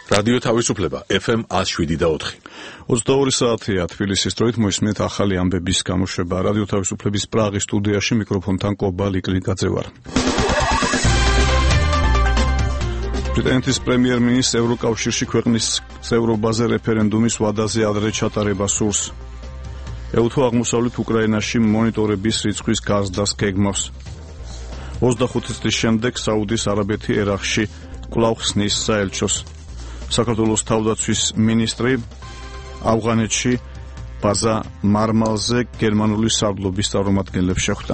რადიო თავისუფლება FM 107.4. 22 საათია თბილისის დროით მოისმენთ ახალი ამბების გამოშვება. რადიო თავისუფლების პრაღის სტუდიაში მიკროფონთან კობა ლიკლიკაძე ვარ. ბრიტანეთის პრემიერ-მინისტრ ევროკავშირში ქვეყნის წევრობაზე რეფერენდუმის ვადაზე ადრე ჩატარება სურს. ეუთო აღმოსავლეთ უკრაინაში მონიტორების რიცხვის გაზრდას გეგმავს. 25 წლის შემდეგ საუდის არაბეთი ერაყში კვლავ ხსნის საელჩოს. საქართველოს თავდაცვის მინისტრი ავღანეთში ბაზა მარმალზე გერმანული სარდლობის წარმომადგენლებს შეხვდა.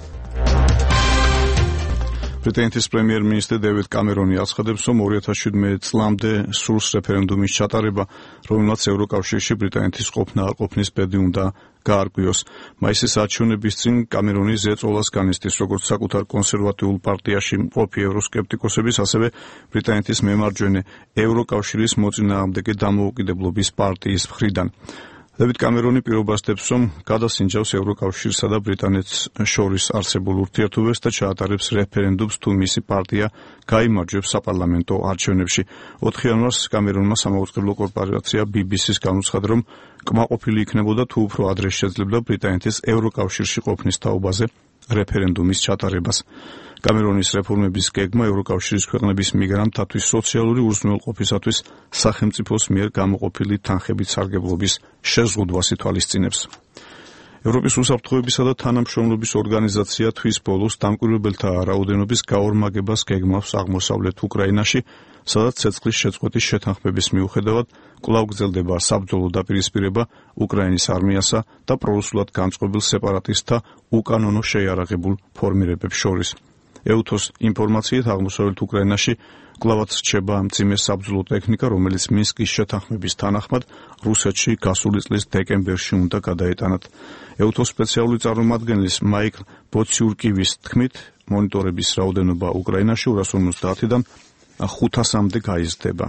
ბრიტანეთის პრემიერ-მინისტრი დევიდ კამერონი აცხადებს, რომ 2017 წლამდე სურს რეფერენდუმის ჩატარება, რომელმაც ევროკავშირში ბრიტანეთის ყოფნა არ ყოფნის ბედი უნდა გაარკვიოს. მაისის არჩევნების წინ კამერონი ზეწოლას განიცდის, როგორც საკუთარ კონსერვატიულ პარტიაში მყოფი ევროსკეპტიკოსების, ასევე ბრიტანეთის მემარჯვენე ევროკავშირის მოწინააღმდეგე დამოუკიდებლობის პარტიის მხრიდან. დევიდ კამერონი პირობას დებს, რომ გადასინჯავს ევროკავშირსა და ბრიტანეთს შორის არსებულ ურთიერთობებს და ჩაატარებს რეფერენდუმს, თუ მისი პარტია გაიმარჯვებს საპარლამენტო არჩევნებში. 4 იანვარს კამერონმა სამაუწყებლო კორპორაცია BBC-ს განუცხადა, რომ კმაყოფილი იქნებოდა თუ უფრო ადრე შეძლებდა ბრიტანეთის ევროკავშირში ყოფნის თაობაზე რეფერენდუმის ჩატარებას. კამერონის რეფორმების გეგმა ევროკავშირის ქვეყნების მიგრანტთათვის სოციალური უზრუნველყოფისათვის სახელმწიფოს მიერ გამოყოფილი თანხებით სარგებლობის შეზღუდვას ითვალისწინებს. ევროპის უსაფრთხოებისა და თანამშრომლობის ორგანიზაცია თვის ბოლოს დამკვირვებელთა რაოდენობის გაორმაგებას გეგმავს აღმოსავლეთ უკრაინაში, სადაც ცეცხლის შეწყვეტის შეთანხმების მიუხედავად კვლავ გრძელდება საბრძოლო დაპირისპირება უკრაინის არმიასა და პრორუსულად განწყობილ სეპარატისტთა უკანონო შეიარაღებულ ფორმირებებს შორის. ეუთოს ინფორმაციით აღმოსავლეთ უკრაინაში კვლავაც რჩება მძიმე საბრძოლო ტექნიკა, რომელიც მინსკის შეთანხმების თანახმად რუსეთში გასული წლის დეკემბერში უნდა გადაეტანათ. ეუთოს სპეციალური წარმომადგენლის მაიკლ ბოციურკივის თქმით, მონიტორების რაოდენობა უკრაინაში 250-დან 500-მდე გაიზრდება.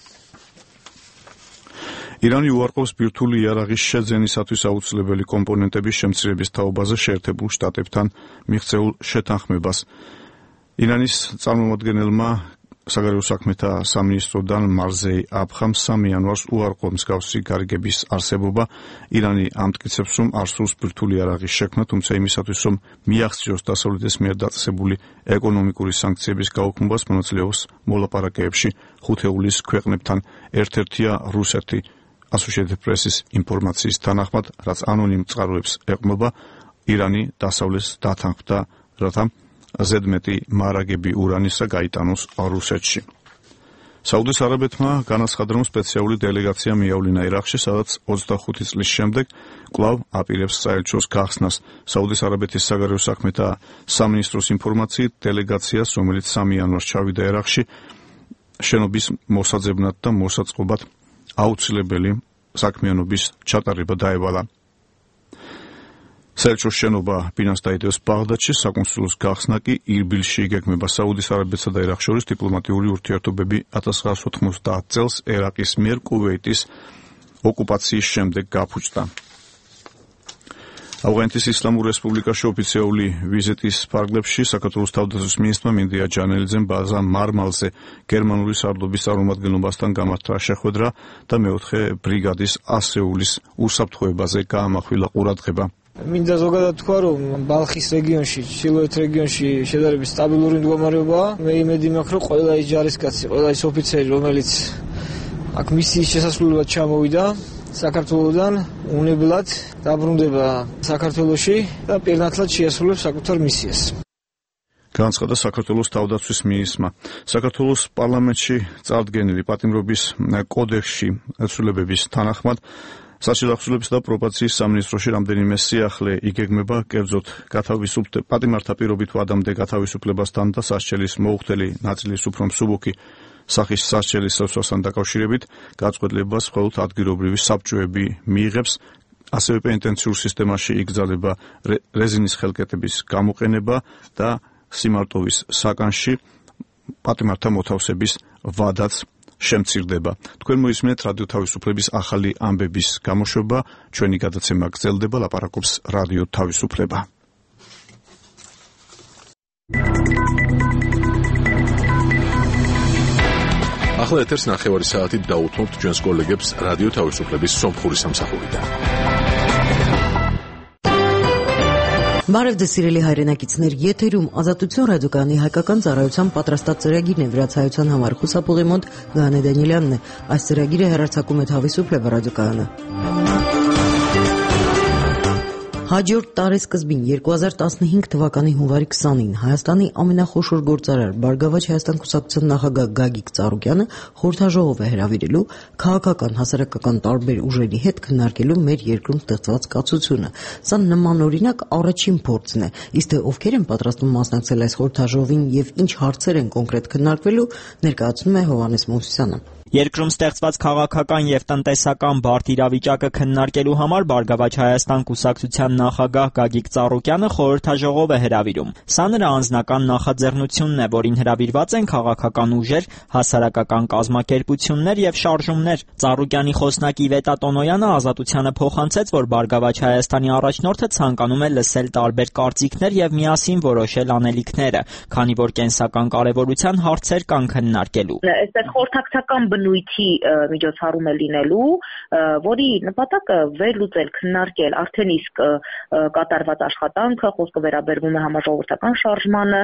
ირანი უარყოფს ბირთვული იარაღის შეძენისათვის აუცილებელი კომპონენტების შემცირების თაობაზე შეერთებულ შტატებთან მიღწეულ შეთანხმებას. ირანის წარმომადგენელმა საგარეო საქმეთა სამინისტროდან მარზეი აფხამ 3 იანვარს უარყო მსგავსი გარიგების არსებობა. ირანი ამტკიცებს, რომ არ სურს ბირთვული იარაღის შექმნა, თუმცა იმისათვის, რომ მიაღწიოს დასავლეთის მიერ დაწესებული ეკონომიკური სანქციების გაუქმებას, მონაწილეობს მოლაპარაკებებში ხუთეულის ქვეყნებთან. ერთ-ერთია რუსეთი. Associated Press-ის ინფორმაციის თანახმად, რაც ანონიმ წყაროებს ეყრდნობა, ირანი დასავლეთს დათანხმდა, რათა ზედმეტი მარაგები ურანისა გაიტანოს რუსეთში. საუდის არაბეთმა განაცხადა, რომ სპეციალური დელეგაცია მიავლინა ერაყში, სადაც 25 წლის შემდეგ კვლავ აპირებს საელჩოს გახსნას. საუდის არაბეთის საგარეო საქმეთა სამინისტროს ინფორმაციით, დელეგაციას, რომელიც 3 იანვარს ჩავიდა ერაყში, შენობის მოსაძებნად და მოსაწყობად აუცილებელი საქმიანობის ჩატარება დაევალა. საელჩოს შენობა ბინას დაიდევს ბაღდადში, საკონსულოს გახსნა კი ირბილში იგეგმება. საუდის არაბეთსა და ერაყს შორის დიპლომატიური ურთიერთობები 1990 წელს ერაყის მიერ კუვეიტის ოკუპაციის შემდეგ გაფუჭდა. ავღანეთის ისლამურ რესპუბლიკაში ოფიციალური ვიზიტის ფარგლებში საქართველოს თავდაცვის მინისტრმა მინდია ჯანელიძემ ბაზა მარმალზე გერმანული სარდლობის წარმომადგენლობასთან გამართვა შეხვედრა და მეოთხე ბრიგადის ასეულის უსაფრთხოებაზე გაამახვილა ყურადღება. მინდა ზოგადად თქვა, რომ ბალხის რეგიონში, ჩრდილოეთ რეგიონში შედარებით სტაბილური მდგომარეობაა. მე იმედი მაქვს, რომ ყველა ის ჯარისკაცი, ყველა ის ოფიცერი, რომელიც აქ მისიის შესასრულებლად ჩამოვიდა საქართველოსდან, უნებლად დაბრუნდება საქართველოში და პირნათლად შეასრულებს საკუთარ მისიას. განაცხადა საქართველოს თავდაცვის მინისტრმა. საქართველოს პარლამენტში წარდგენილი პატიმრობის კოდექსში ცვლილებების თანახმად საშილახსოვრების და პრობაციის სამინისტროში რამდენიმე სიახლე იგეგმება, კერძოდ პატიმართა პირობით ვადამდე გათავისუფლებასთან და სასჯელის მოუხდელი ნაწილის უფრო მსუბუქი სახის სასჯელის საცვლასთან დაკავშირებით გაწყვეტილებას მხოლოდ ადგილობრივი საბჭოები მიიღებს. ასევე პენიტენციურ სისტემაში იგზავნება რეზინის ხელკეტების გამოყენება და სიმარტოვის საკანში პატიმართა მოთავსების ვადაც შემცირდება. თქვენ მოისმენთ რადიო თავისუფლების ახალი ამბების გამოშვება. ჩვენი გადაცემა გრძელდება, ლაპარაკობს რადიო თავისუფლება. ახლა ეთერს ნახევარი საათით დაუთმობთ ჩვენს კოლეგებს რადიო თავისუფლების სომხური სამსახურიდან. Բարև սիրելի հայրենակիցներ, եթերում ազատություն ռադիոկայանի հայկական ծառայության պատրաստած ծրագիրն է, վրացայության համար խուսափողի մոտ Գանե Դանիելյանն է։ Այս ծրագիրը հեռարձակում է Თავისუფლება ռադիոկայանը։ Հաջորդ տարեսկզբին 2015 թվականի հունվարի 20-ին Հայաստանի ամենախոշոր գործարար Բարգավաճ Հայաստան կուսակցության նախագահ Գագիկ Ծառուկյանը խորհրդաժողով է հրավիրելու քաղաքական հասարակական տարբեր ուժերի հետ քննարկելու մեր երկրում ստեղծված կացությունը։ Սա նմանօրինակ առաջին փորձն է։ Իսկ թե ովքեր են պատրաստվում մասնակցել այս խորհրդաժողովին եւ ինչ հարցեր են կոնկրետ քննարկվելու, ներկայացնում է Հովհաննես Մովսիսյանը։ Երկրում ստեղծված քաղաքական եւ տնտեսական բարդ իրավիճակը քննարկելու համար Բարգավաճ Հայաստան կուսակցության նախագահ Գագիկ Ծառուկյանը խորհրդաժողով է հրավիրում։ Սա նրա անձնական նախաձեռնությունն է, որին հրավիրված են քաղաքական ուժեր, հասարակական կազմակերպություններ եւ շարժումներ։ Ծառուկյանի խոսնակի Վետա Տոնոյանը Ազատությանը փոխանցեց, որ Բարգավաճ Հայաստանի առաջնորդը ցանկանում է լսել տարբեր կարծիքներ եւ միասին որոշել անելիքները, քանի որ կենսական կարեւորության հարցեր կան քննարկելու։ Այստեղ խորհրդակցական բնույթի միջոցառում է լինելու, որի նպատակը վերլուծել, քննարկել արդեն իսկ կատարված աշխատանքը, խոսքը վերաբերվում է համաժողովրդական շարժմանը,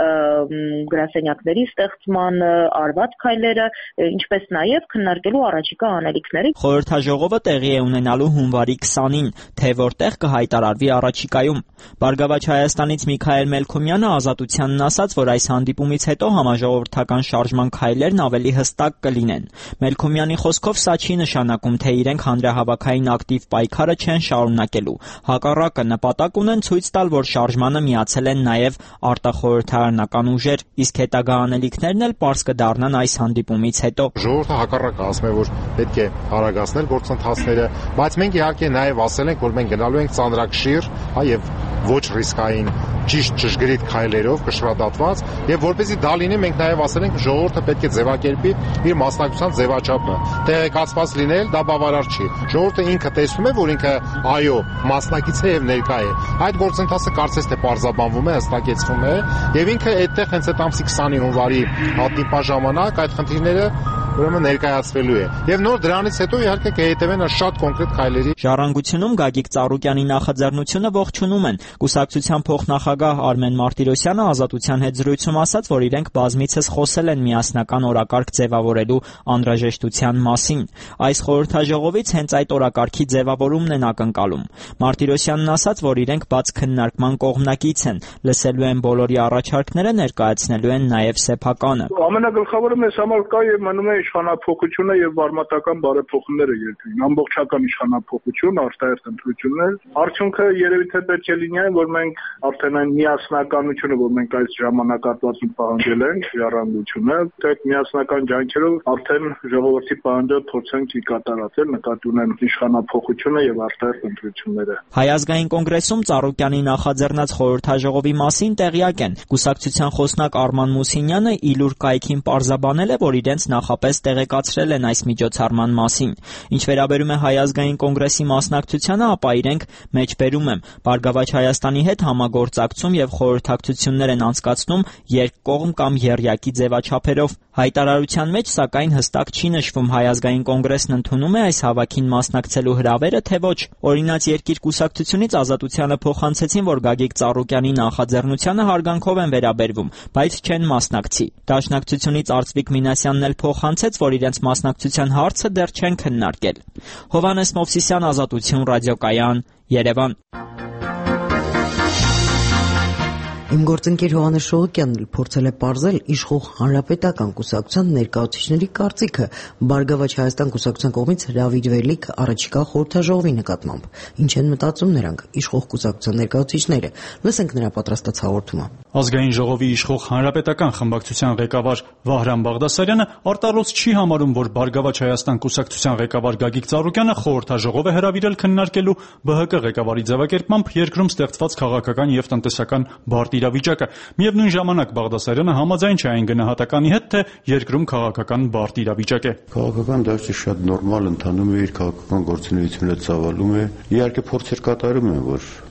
գրասենյակների ստեղծմանը, արված քայլերը, ինչպես նաև քննարկելու առաջիկա անելիքները։ Խորհրդաժողովը տեղի է ունենալու հունվարի 20-ին, թե որտեղ կհայտարարվի առաջիկայում։ Բարգավաճ Հայաստանից Միքայել Մելքոմյանը Ազատությանն ասաց, որ այս հանդիպումից հետո համաժողովրդական շարժման քայլերն ավելի հստակ կլինեն։ Մելքոմյանի խոսքով սա չի նշանակում, թե իրենք հանրահավաքային ակտիվ պայքարը չեն շարունակելու։ Հակառակը նպատակ ունեն ցույց տալ, որ շարժմանը միացել են նաև արտախորհրդարանական ուժեր, իսկ հետագա անելիքներն էլ պարզ կդառնան այս հանդիպումից հետո։ Ժողովուրդը հակառակը ասում է, որ պետք է արագացնել գործընթացները, բայց մենք իհարկե նաև ասել ենք, որ մենք գնալու ենք ծանրակշիռ, եւ ոչ ռիսկային ճիշտ ճշգրիտ քայլերով կշռադատված եւ որպեսզի դա լինի մենք նաեւ ասել ենք ժողովուրդը պետք է ձևակերպի իր մասնակցության ձևաչափը տեղեկացված լինել դա բավարար չի ժողովուրդը ինքը տեսնում է որ ինքը այո մասնակից է եւ ներկա է այդ գործընթացը կարծես թե պարզաբանվում է հստակեցվում է եւ ինքը այդտեղ հենց այդ ամսի 20-ի հունվարի հատիպա ժամանակ այդ խնդիրները ուրեմն ներկայացվելու է եւ նոր դրանից հետո իհարկե կհետևեն շատ կոնկրետ քայլերի Ժառանգությունում Գագիկ Ծառուկյանի նախաձեռնությունը ողջունում են կուսակցության փոխնախագահ Արմեն Մարտիրոսյանը Ազատության հետ զրույցում ասաց որ իրենք բազմիցս խոսել են միասնական օրակարգ ձևավորելու անհրաժեշտության մասին այս խորհրդաժողովից հենց այդ օրակարգի ձևավորումն են ակնկալում Մարտիրոսյանն ասաց որ իրենք բաց քննարկման կողմնակից են լսելու են բոլորի առաջարկները ներկայացնելու են նաեւ սեփականը ամենագլխավորը մեզ համար կա եւ մնում է իշխանափոխությունը եւ վարմատական բարեփոխումները երկրին ամբողջական իշխանափոխություն արտահերթ ընտրություններ արդյունքը երևի թե պետք է լինի որ մենք արդեն այն միասնականությունը որ մենք այս ժամանակահատվածում պահանջել ենք ժառանգությունը այդ միասնական ջանքերով արդեն ժողովրդի պահանջը փորձենք կատարածել նկատի ունեն իշխանափոխությունը եւ արտահերթ ընտրությունները Հայ ազգային կոնգրեսում Ծառուկյանի նախաձեռնած խորհրդաժողովի մասին տեղյակ են կուսակցության խոսնակ Արման Մուսինյանը իլուր կայքին պարզաբանել է որ իրենց նախապես տեղեկացրել են այս միջոցառման մասին ինչ վերաբերում է Հայ ազգային կոնգրեսի մասնակցությանը ապա իրենք մեջբերում եմ Բարգավաճ Հայաստանի հետ համագործակցում եւ խորհրդակցություններ են անցկացնում երկկողմ կամ եռյակի ձևաչափերով հայտարարության մեջ սակայն հստակ չի նշվում Հայ ազգային կոնգրեսն ընդունում է այս հավաքին մասնակցելու հրավերը թե ոչ օրինաց երկիր կուսակցությունից Ազատությանը փոխանցեցին որ Գագիկ Ծառուկյանի նախաձեռնությանը հարգանքով են վերաբերվում բայց չեն մասնակցի Դաշնակցությունից Արծվիկ Մինասյանն էլ փոխանցեց որ իրենց մասնակցության հարցը դեռ չեն քննարկել Հովհաննես Մովսիսյան Ազատություն ռադիոկայան Երևան Իմ գործընկեր Հովհաննես Շողոկյանն փորձել է պարզել իշխող հանրապետական կուսակցության ներկայացուցիչների կարծիքը Բարգավաճ Հայաստան կուսակցության կողմից հրավիրվելիք առաջիկա խորհրդաժողովի նկատմամբ։ Ինչ են մտածում նրանք իշխող կուսակցության ներկայացուցիչները։ Լսենք նրա պատրաստած հաղորդումը։ Ազգային ժողովի իշխող հանրապետական խմբակցության ղեկավար Վահրամ Բաղդասարյանը արտարոց չի համարում, որ Բարգավաճ Հայաստան կուսակցության ղեկավար Գագիկ Ծառուկյանը խորհրդաժողով է հրավիրել քննարկելու ԲՀԿ ղեկավարի ձևակերպմամբ երկրում ստեղծված քաղաքական եւ տնտեսական բարդ իրավիճակը։ Միևնույն ժամանակ Բաղդասարյանը համաձայն չէ այն գնահատականի հետ, թե երկրում քաղաքական բարդ իրավիճակ է։ Քաղաքական դաշտը շատ նորմալ ընթանում է, իր քաղաքական գործունեությունը ծավալում է։ Իհարկե փորձեր կատարում են, որ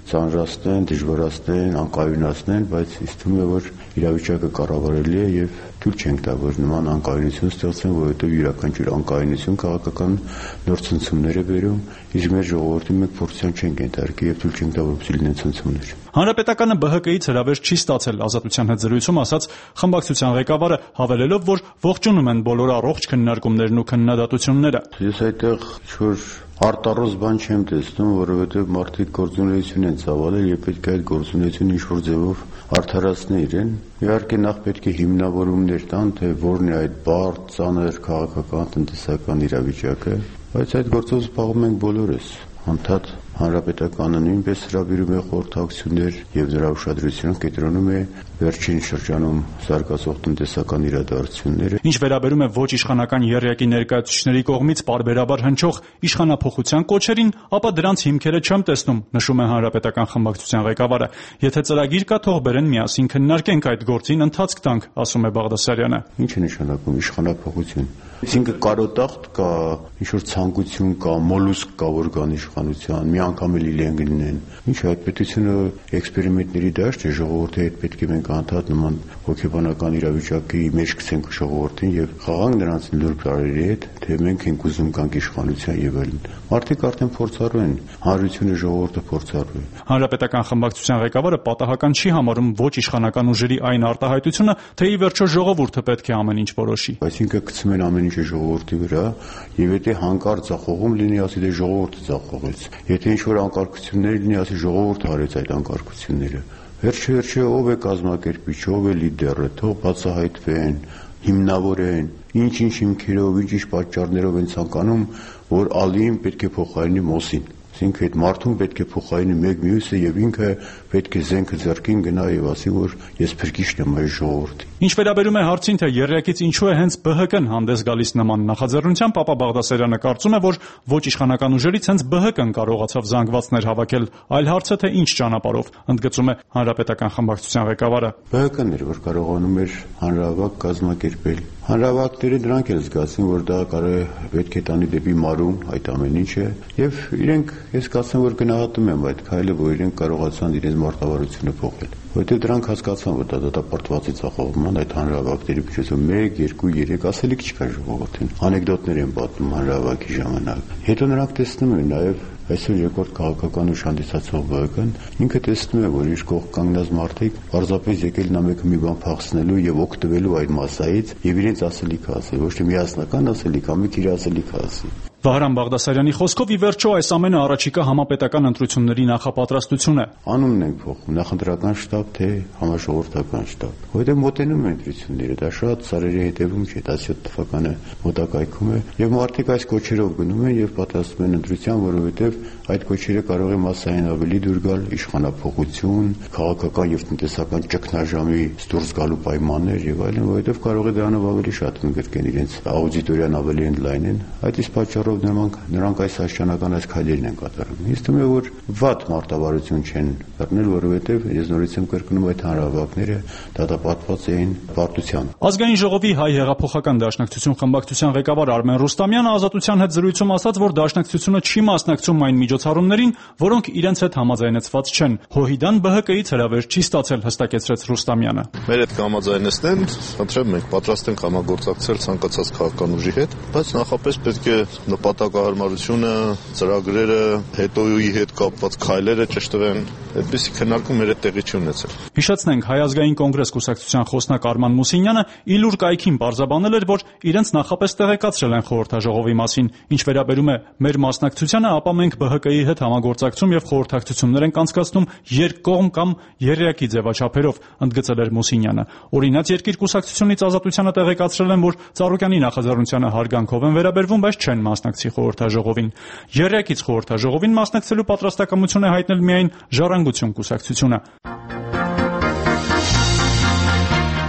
ծանրացնեն, դժվարացնեն, անկայունացնեն, բայց ինձ թվում է, որ իրավիճակը կառավարելի է եւ թույլ չենք տա, որ նման անկայունություն ստեղծեն, որովհետեւ յուրաքանչյուր անկայունություն քաղաքական նոր ցնցումներ է բերում, իսկ մեր ժողովրդի մենք փորձության չենք ենթարկի եւ թույլ չենք տա, որպեսզի լինեն ցնցումներ։ Հանրապետականը ԲՀԿ-ից հրավեր չի ստացել, Ազատության հետ զրույցում ասաց խմբակցության ղեկավարը, հավելելով, որ ողջունում են բոլոր առողջ քննարկումներն ու քննադատությունները։ Ես այդտեղ ինչ-որ արտառոց բան չեմ տեսնում, որովհետև մարդիկ գործունեություն են ծավալել եւ պետք է այդ գործունեությունը ինչ-որ ձևով արդարացնի իրեն։ Իհարկե նախ պետք է հիմնավորումներ տան, թե որն է այդ բարդ, ծանր քաղաքական, տնտեսական իրավիճակը, բայց այդ գործով զբաղվում ենք բոլորս։ Անդադ Հանրապետականը նույնպես հրավիրում է խորհրդակցություններ եւ նրա ուշադրությունը կենտրոնում է վերջին շրջանում զարգացող տնտեսական իրադարձությունները։ Ինչ վերաբերում է ոչ իշխանական եռյակի ներկայացուցիչների կողմից պարբերաբար հնչող իշխանափոխության կոչերին, ապա դրանց հիմքերը չեմ տեսնում, նշում է Հանրապետական խմբակցության ղեկավարը։ Եթե ծրագիր կա, թող բերեն միասին քննարկենք այդ գործին ընթացք տանք, ասում է Բաղդասարյանը։ Ինչ է նշանակում իշխանափոխություն։ Այսինքն կարոտախտ կա, ինչ-որ ցանկություն կա, մոլուսկ կա, որ կան իշխանության, մի անգամ էլ իրեն գնեն։ Ինչ է այդ պետությունը էքսպերիմենտների դաշտ է, ժողովրդի հետ պետք է մենք անդադ նման հոգեբանական իրավիճակի մեջ գցենք ժողովրդին եւ խաղանք նրանց լուրջ բարերի հետ, թե մենք ենք ուզում կանք իշխանության եւ այլն։ Մարդիկ արդեն փորձառու են, հանրությունը ժողովուրդը փորձառու է։ Հանրապետական խմբակցության ղեկավարը պատահական չի համարում ոչ իշխանական ուժերի այն արտահայտությունը, թե ի վերջո ժողովուրդը պետք է ամեն ինչ որոշի։ Այսինքն գցում են ամեն ինչը ժողովրդի վրա, եւ եթե հանկարծ ձախողում լինի, ասի դե ժողովուրդը ձախողեց։ Եթե ինչ-որ անկարգություններ լինի, ասի ժողովուրդը արեց այդ անկարգությունները։ Վերջը ով է կազմակերպիչ, ով է լիդերը, թող բացահայտվեն, հիմնավորեն, ինչ-ինչ հիմքերով, ինչ-ինչ պատճառներով են ցանկանում, որ ալին պետք է փոխարինի մոսին։ Այսինքն այդ մարդուն պետք է փոխարինի մեկ մյուսը եւ ինքը պետք է զենքը ձեռքին գնա եւ ասի, որ ես փրկիչն եմ այս ժողովրդի։ Ինչ վերաբերում է հարցին, թե եռյակից ինչու է հենց ԲՀԿ-ն հանդես գալիս նման նախաձեռնությամբ, ապա Բաղդասարյանը կարծում է, որ ոչ իշխանական ուժերից հենց ԲՀԿ-ն կարողացավ զանգվածներ հավաքել, այլ հարցը թե ինչ ճանապարհով, ընդգծում է Հանրապետական խմբակցության ղեկավարը։ ԲՀԿ-ն էր, որ կարողանում էր հանրահավաք կազմակերպել։ Հանրահավաքները դրանք էլ զգացին, որ դա կարող է պետք է տանի դեպի մարում այդ ամեն ինչը, եւ իրենք ես կարծում որ գնահատում եմ այդ քայլը, որ իրենք կարողացան իրենց մարտավարությունը փոխել։ Որտեղ դրանք հասկացան, որ դա դատապարտվածի ցախողման այդ հանրահավաքների միջոցով 1, 2, 3 ասելիք չկա ժողովրդին։ Անեկդոտներ են պատմում հանրահավաքի ժամանակ։ Հետո նրանք տեսնում են նաեւ այսօր երկրորդ քաղաքական ուժ հանդիսացող ԲՀԿ-ն ինքը տեսնում է, որ իր կողք կանգնած մարդիկ պարզապես եկել նա մեկը մի բան փախցնելու եւ օգտվելու այդ մասայից եւ իրենց ասելիքը ասել, ոչ թե միասնական ասելիք, ամիք իր ասելիքը ասի։ Վահրամ Բաղդասարյանի խոսքով ի վերջո այս ամենը առաջիկա համապետական ընտրությունների նախապատրաստություն է։ Անունն են փոխում, նախընտրական շտաբ թե համաժողովրդական շտաբ։ Որտեղ մոտենում են ընտրությունները, դա շատ սարերի հետևում չէ, 17 թվականը մոտակայքում է եւ մարդիկ այս կոչերով գնում են եւ պատրաստվում են ընտրության, որովհետեւ այդ կոչերը կարող է մասսային ավելի դուր գալ իշխանափոխություն, քաղաքական եւ տնտեսական ճգնաժամի դուրս գալու պայմաններ եւ այլն, որովհետեւ կարող է դրանով ավելի շատ ընդգրկեն իրենց աուդիտորիան ավելի ընդլայնեն։ Այդ իսկ պատճառով նրանք այս աշխանական այս քայլերն են կատարում։ Ինձ թվում է, որ վատ մարտավարություն չեն բռնել, որովհետև ես նորից եմ կրկնում այդ հանրահավաքները դատապարտված էին պարտությամբ։ Ազգային ժողովի հայ հեղափոխական դաշնակցություն խմբակցության ղեկավար Արմեն Ռուստամյանը Ազատության հետ զրույցում ասաց, որ դաշնակցությունը չի մասնակցում այն միջոցառումներին, որոնք իրենց հետ համաձայնեցված չեն։ ՀՅԴ-ն ԲՀԿ-ից հրավեր չի ստացել, հստակեցրեց Ռուստամյանը։ Մեր հետ կհամաձայնեցնեն, խնդրեմ մենք պատրաստ ենք համագործակցել ցանկացած քաղաքական ուժի հետ, բայց նախապես պետք է նպատակահարմարությունը, ծրագրերը, հետոյի հետ կապված քայլերը ճշտվեն, այդպիսի քննարկում մեր հետ տեղի չի ունեցել։ Հիշեցնենք, Հայ ազգային կոնգրես կուսակցության խոսնակ Արման Մուսինյանը իլուր կայքին պարզաբանել էր, որ իրենց նախապես տեղեկացրել են խորհրդաժողովի մասին։ Ինչ վերաբերում է մեր մասնակցությանը, ապա մենք ԲՀԿ-ի հետ համագործակցում եւ խորհրդակցություններ ենք անցկացնում երկկողմ կամ եռյակի ձևաչափերով, ընդգծել էր Մուսինյանը։ Օրինաց երկիր կուսակցությունից Ազատությանը տեղեկացրել են, որ Ծառուկյանի նախաձեռնությանը հարգանքով են վերաբերվում, բայց չեն մասնակցի խորհրդաժողովին։ Եռյակից խորհրդաժողովին մասնակցելու պատրաստակամություն է հայտնել միայն Ժառանգություն կուսակցությունը։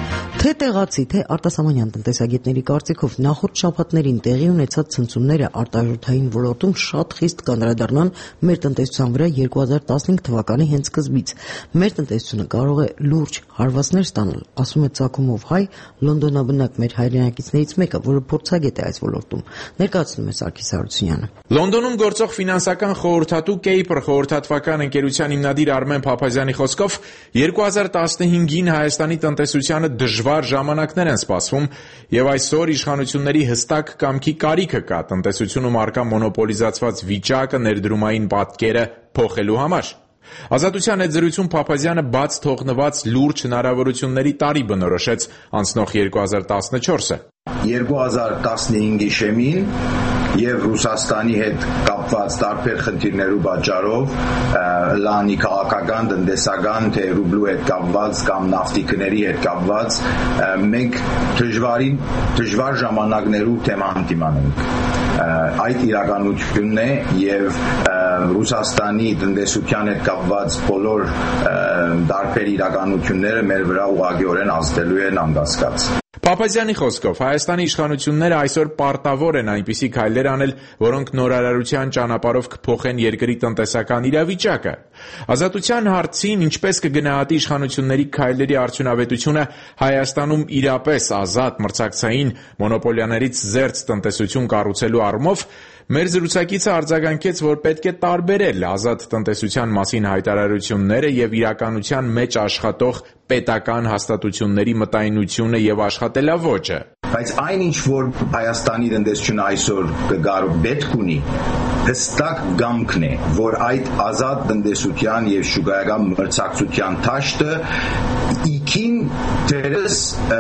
Թե տեղացի, թե արտասահմանյան տնտեսագետների կարծիքով նախորդ շաբաթներին տեղի ունեցած ցնցումները արտարժութային ոլորտում շատ խիստ կանդրադառնան մեր տնտեսության վրա 2015 թվականի հենց սկզբից։ Մեր տնտեսությունը կարող է լուրջ հարվածներ ստանալ, ասում է Ծագումով հայ, լոնդոնաբնակ մեր հայրենակիցներից մեկը, որը փորձագետ է այս ոլորտում։ Ներկայացնում է Սարգիս Հարությունյանը։ Լոնդոնում գործող ֆինանսական խորհրդատու Kepler խորհրդատվական ընկերության հիմնադիր Արմեն Փափազյանի խոսքով 2015-ին Հայաստանի տնտեսությանը դժվար ժամանակներ են սպասվում եւ այսօր իշխանությունների հստակ կամքի կարիքը կա տնտեսությունում առկա մոնոպոլիզացված վիճակը ներդրումային պատկերը փոխելու համար։ Ազատության հետ զրույցում Փափազյանը բաց թողնված լուրջ հնարավորությունների տարի բնորոշեց անցնող 2014-ը։ 2015-ի շեմին եւ Ռուսաստանի հետ կապված տարբեր խնդիրներու պատճառով լանի քաղաքական, տնտեսական, թե ռուբլու հետ կապված կամ նավթի գների հետ կապված մենք դժվար ժամանակներու թեման դիմանանք։ Այդ իրականությունն է եւ Ռուսաստանի տնտեսության հետ կապված բոլոր տարբեր իրականությունները մեր վրա ուղղակիորեն ազդելու են անկասկած։ Փափազյանի խոսքով Հայաստանի իշխանությունները այսօր պարտավոր են այնպիսի քայլեր անել, որոնք նորարարության ճանապարհով կփոխեն երկրի տնտեսական իրավիճակը։ Ազատության հարցին ինչպես կգնահատի իշխանությունների քայլերի արդյունավետությունը Հայաստանում իրապես ազատ մրցակցային մոնոպոլիաներից զերծ տնտեսություն կառուցելու առումով, մեր զրուցակիցը արձագանքեց, որ պետք է տարբերել ազատ տնտեսության մասին հայտարարությունները եւ իրականության մեջ աշխատող պետական հաստատությունների մտայնությունը եւ աշխատելավոճը։ Բայց այնինչ որ Հայաստանի տնտեսությունը այսօր պետք ունի հստակ գամքն է, որ այդ ազատ տնտեսության եւ շուկայական մրցակցության թաշտը իքին դերս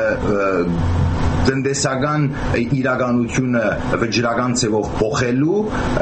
տնտեսական իրականությունը վճռական ձևով փոխելու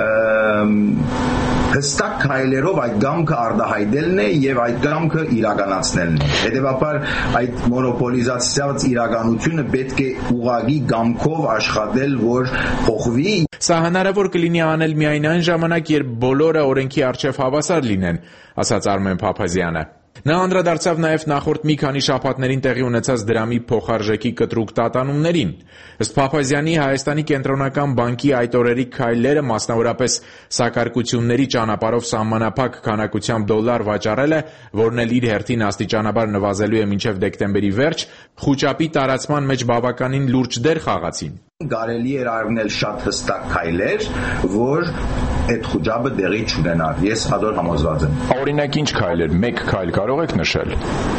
հստակ քայլերով այդ գամքը արտահայտելն է եւ այդ գամքը իրականացնելն է։ Հետևաբար այդ մոնոպոլիզացիաց իրականությունը պետք է ուղղակի գամքով աշխատել, որ փոխվի։ Սա հնարավոր կլինի անել միայն այն ժամանակ, երբ բոլորը օրենքի առջև հավասար լինեն, ասաց Արմեն Փափազյանը։ Նա անդրադարձավ նաև նախորդ մի քանի շաբաթներին տեղի ունեցած դրամի փոխարժեքի կտրուկ տատանումներին։ Ըստ Փափազյանի, Հայաստանի կենտրոնական բանկի այդ օրերի քայլերը, մասնավորապես սակարկությունների ճանապարհով սահմանափակ քանակությամբ դոլար վաճառելը, որն էլ իր հերթին աստիճանաբար նվազելու է մինչև դեկտեմբերի վերջ, խուճապի տարածման մեջ բավականին լուրջ դեր խաղացին։ Կարելի էր արնել շատ հստակ քայլեր, որ այդ խուճապը դեղի չունենար։ Ես հաջող համոզված եմ։ Օրինակ ինչ քայլեր, մեկ քայլ կարող եք նշել։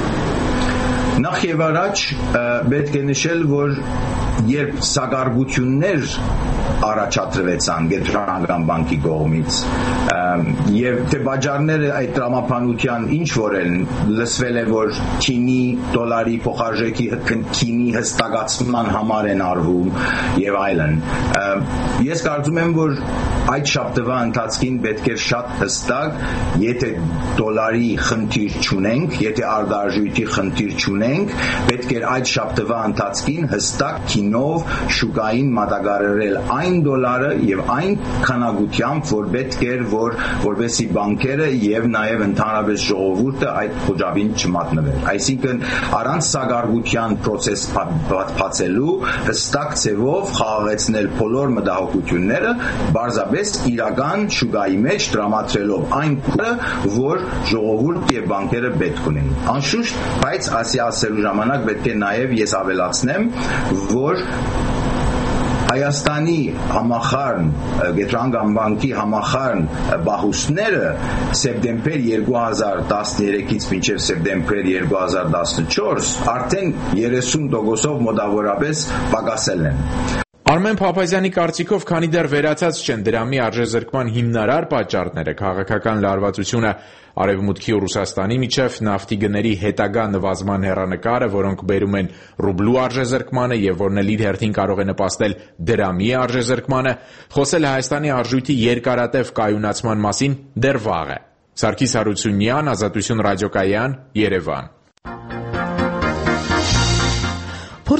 Նախ եւ առաջ պետք է նշել, որ երբ սակարկություններ առաջադրվեցան Կենտրոնական բանկի կողմից եւ թե բաժարները այդ տրամաբանության ինչ որ են լսվել է որ քինի դոլարի փոխարժեքի քինի հստակացման համար են արվում եւ այլն ես կարծում եմ որ այդ շաբթվա ընթացքին պետք է շատ հստակ եթե դոլարի խնդիր չունենք եթե արտարժույթի խնդիր չունենք պետք է այդ շաբթվա ընթացքին հստակ քինով շուկային մատակարարել այն դոլարը եւ այն քանակությամբ որ պետք էր որովհետեւ բանկերը եւ նաեւ ընդհանրապես ժողովուրդը այդ խոճապին չմատնվեր այսինքն առանց սակարկության process բացելու հստակ ձևով խաղաղեցնել բոլոր մտահոգությունները բարձրապես իրական շուկայի մեջ դրամատրելով այն քուրը որ ժողովուրդը եւ բանկերը պետք ունեն անշուշտ բայց ասելու ժամանակ պետք է նաեւ ես ավելացնեմ որ Հայաստանի համախառն Կենտրոնական բանկի համախառն բահուստները սեպտեմբեր 2013-ից մինչև սեպտեմբեր 2014 արդեն 30%-ով մոտավորապես պակասել են Արմեն Փափազյանի կարծիքով, քանի դեռ վերացած չեն դրամի արժեզրկման հիմնարար պատճառները, քաղաքական լարվածությունը Արևմուտքի ու Ռուսաստանի միջև, նավթի գների հետագա նվազման հեռանկարը, որոնք բերում են ռուբլու արժեզրկմանը եւ որն էլ իր հերթին կարող է նպաստել դրամի արժեզրկմանը, խոսել Հայաստանի արժույթի երկարատև կայունացման մասին դեռ վաղ է։ Սարգիս Հարությունյան, Ազատություն ռադիոկայան, Երևան։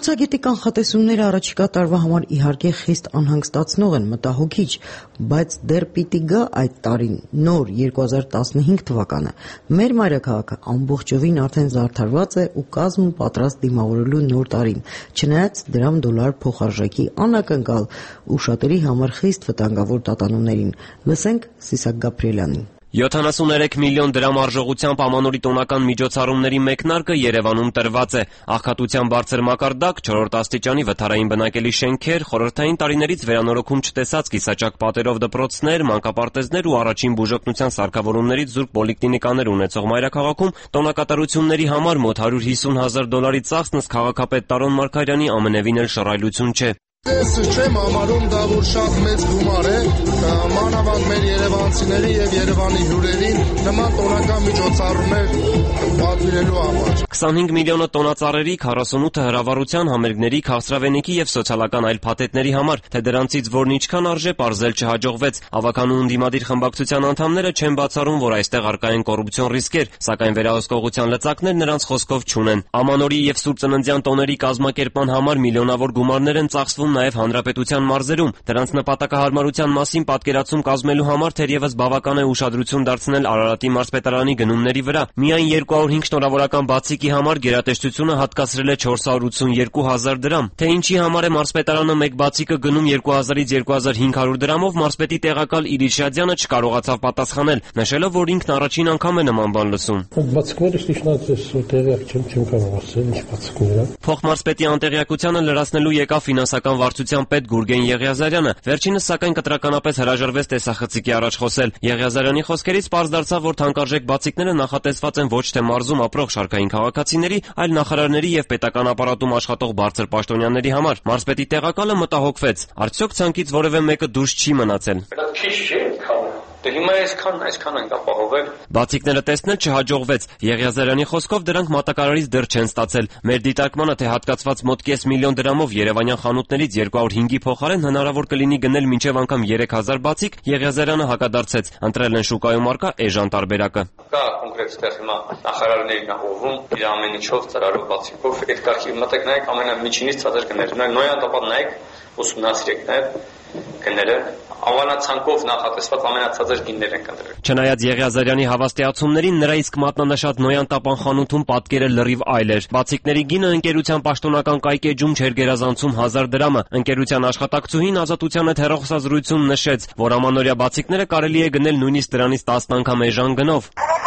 Փորձագետի կանխատեսումները առաջիկա տարվա համար իհարկե խիստ անհանգստացնող են, մտահոգիչ, բայց դեռ պիտի գա այդ տարին, նոր 2015 թվականը։ Մեր մայրաքաղաքը ամբողջովին արդեն զարդարված է ու կազմ պատրաստ դիմավորելու նոր տարին, չնայած դրամ-դոլար փոխարժեքի անակնկալ ու շատերի համար խիստ վտանգավոր տատանումներին։ Լսենք Սիսակ Գաբրիելյանին։ 73 միլիոն դրամ արժողությամբ ամանորի տոնական միջոցառումների մեկնարկը Երևանում տրված է։ Աղքատության բարձր մակարդակ, 4-րդ աստիճանի վթարային բնակելի շենքեր, խորհրդային տարիներից վերանորոգում չտեսած կիսաճակ պատերով դպրոցներ, մանկապարտեզներ ու առաջին բուժօգնության սարքավորումներից զուրկ պոլիկլինիկաներ ունեցող մայրաքաղաքում տոնակատարությունների համար մոտ $150,000 ծախսն ըստ քաղաքապետ Տարոն Մարգարյանի ամենևին էլ շռայլություն չէ։ Ես չեմ համարում դա, որ շատ մեծ գումար է, մանավանդ մեր երևանցիների եւ Երևանի հյուրերին նման տոնական միջոցառումներ պատվիրելու համար։ 25 միլիոնը տոնածառերի, 48-ը հրավառության, համերգների, քաղցրավենիքի եւ սոցիալական այլ փաթեթների համար, թե դրանցից որն ինչքան արժե, պարզել չհաջողվեց։ Ավականու ընդդիմադիր խմբակցության անդամները չեն բացառում, որ այստեղ առկա են կոռուպցիոն ռիսկեր, սակայն վերահսկողության լծակներ նրանց խոսքով չունեն։ Ամանորի եւ Սուրբ Ծննդյան տոների կազմակերպման համար միլիոնավոր գումարներ են ծախսվում նաև հանրապետության մարզերում։ Դրանց նպատակահարմարության մասին պատկերացում կազմելու համար թերևս բավական է ուշադրություն դարձնել Արարատի մարզպետարանի գնումների վրա։ Միայն 205 շնորհավորական բացիկի համար գերատեսչությունը հատկացրել է 482,000 դրամ։ Թե ինչի համար է մարզպետարանը մեկ բացիկը գնում 2000-ից 2500 դրամով, մարզպետի տեղակալ Իրիշ Շադյանը չկարողացավ պատասխանել, նշելով, որ ինքն առաջին անգամ է նման բան լսում։ Փոխմարզպետի անտեղյակությանը լրացնելու եկավ ֆինանսական վարչության պետ Գուրգեն Եղիազարյանը, վերջինս սակայն կտրականապես հրաժարվեց տեսախցիկի առաջ խոսել։ Եղիազարյանի խոսքերից պարզ դարձավ, որ թանկարժեք բացիկները նախատեսված են ոչ թե մարզում ապրող շարքային քաղաքացիների, այլ նախարարների եւ պետական ապարատում աշխատող բարձր պաշտոնյաների համար։ Մարզպետի տեղակալը մտահոգվեց. արդյոք ցանկից որևէ մեկը դուրս չի մնացել։ Դե հիմա այսքան ենք ապահովել։ Բացիկները տեսնել չհաջողվեց։ Եղիազարյանի խոսքով դրանք մատակարարից դեռ չեն ստացել։ Մեր դիտարկմանը, թե հատկացված մոտ կես միլիոն դրամով երևանյան խանութներից 205-ի փոխարեն հնարավոր կլինի գնել մինչև անգամ 3000 բացիկ, Եղիազարյանը հակադարձեց։ Ընտրել են շուկայում առկա էժան տարբերակը։ Կա կոնկրետ ստեղ հիմա նախարարներին ահողում իր ամեն ինչով ծրարով բացիկով այդ կարգի մտեք նայեք ամենամիջինից ցածր գներ։ Նոյան տապատ նայեք ուսումնասիրեք նաև գները ավանացանկով նախատեսված ամենացածր գիններ են կտրել։ Չնայած Եղիազարյանի հավաստիացումներին, նրա իսկ մատնանշած Նոյան տապան խանութում պատկերը լրիվ այլ էր։ Բացիկների գինը ընկերության պաշտոնական կայքեջում չէր գերազանցում 1000 դրամը։ Ընկերության աշխատակցուհին Ազատության հետ հեռախոսազրույցում նշեց, որ ամանորյա բացիկները կարելի է գնել նույնիսկ դրանից 10 անգամ էժան գնով։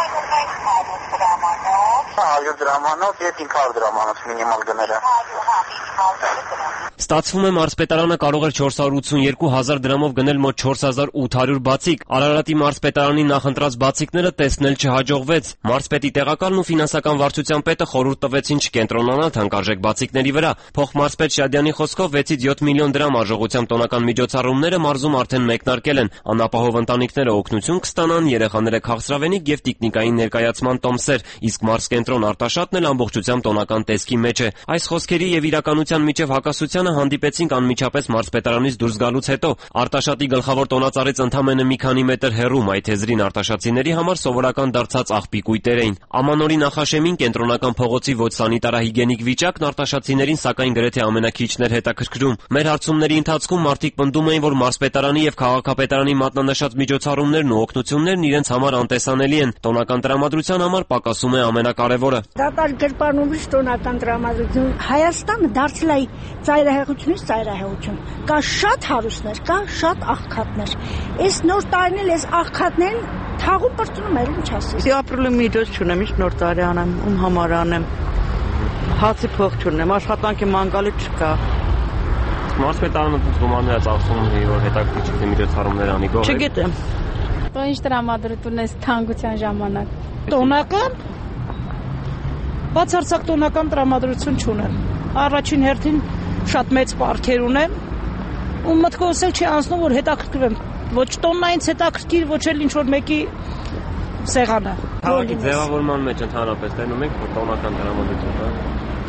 100 դրամանով եւ 500 դրամանով մինիմալ գները։ Ստացվում է մարզպետարանը կարող էր 482,000 դրամով գնել մոտ 4800 բացիկ։ Արարատի մարզպետարանի նախընտրած բացիկները տեսնել չհաջողվեց։ Մարզպետի տեղակալն ու ֆինանսական վարչության պետը խորհուրդ տվեցին չկենտրոնանալ թանկարժեք բացիկների վրա։ Փոխմարզպետ Շադյանի խոսքով 6-ից 7 միլիոն դրամ արժողությամբ տոնական միջոցառումները մարզում արդեն մեկնարկել են։ Անապահով ընտանիքները օգնություն կստանան, երեխաները քաղցրավենիք եւ տիկնիկային ներկայացման տոմսեր, իսկ մարզկենտրոն Արտաշատն էլ ամբողջությամբ տոնական տեսքի մեջ է։ Այս խոսքերի եւ իրականության միջև հակասությանը հանդիպեցինք անմիջապես մարզպետարանից դուրս գալուց հետո։ Արտաշատի գլխավոր տոնածառից ընդամենը մի քանի մետր հեռու մայթեզրին արտաշատցիների համար սովորական դարձած աղբի կույտեր էին։ Ամանորի նախաշեմին կենտրոնական փողոցի ոչ սանիտարահիգիենիկ վիճակն արտաշատցիներին սակայն գրեթե ամենաքիչն էր հետաքրքրում։ Մեր հարցումների ընթացքում մարդիկ պնդում էին, որ մարզպետարանի եւ քաղաքապետարանի մատնանշած միջոցառումներն ու օգնություններն իրենց համար անտեսանելի են։ Տոնական տրամադրության համար պակասում է ամենակարևորը։ Դատարկ գրպանումից տոնական տրամադրություն Հայաստանը դարձել է ծայրահեղությունից ծայրահեղություն։ Կա շատ հարուստներ, կա շատ աղքատներ։ Այս նոր տարին էլ այս աղքատներին թաղում բրծնում էր, ինչ ասես։ Ապրելու միջոց չունեմ, ինչ նոր տարի անեմ, ում համար անեմ։ Հացի փող չունեմ, աշխատանքի մանգալի չկա։ Մարզպետարանը դոմանները ծախսում է, որ հետաքրքիր միջոցառումներ անի գող։ Չգիտեմ։ Ինչ տրամադրություն է թանկության ժամանակ։ Տոնական բացարձակ տոնական տրամադրություն չունեմ։ Առաջին հերթին շատ մեծ պարքեր ունեմ ու մտքովս էլ չի անցնում, որ հետաքրքրվեմ ոչ տոննայից հետաքրքիր, ոչ էլ ինչ-որ մեկի սեղանը։ Քաղաքի ձևավորման մեջ ընդհանրապես տենում ենք, որ տոնական տրամադրություն,